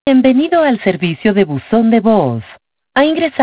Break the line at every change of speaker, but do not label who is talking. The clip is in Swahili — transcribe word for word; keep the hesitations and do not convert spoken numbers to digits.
Bienvenido al servicio de buzón de voz. Ha ingresado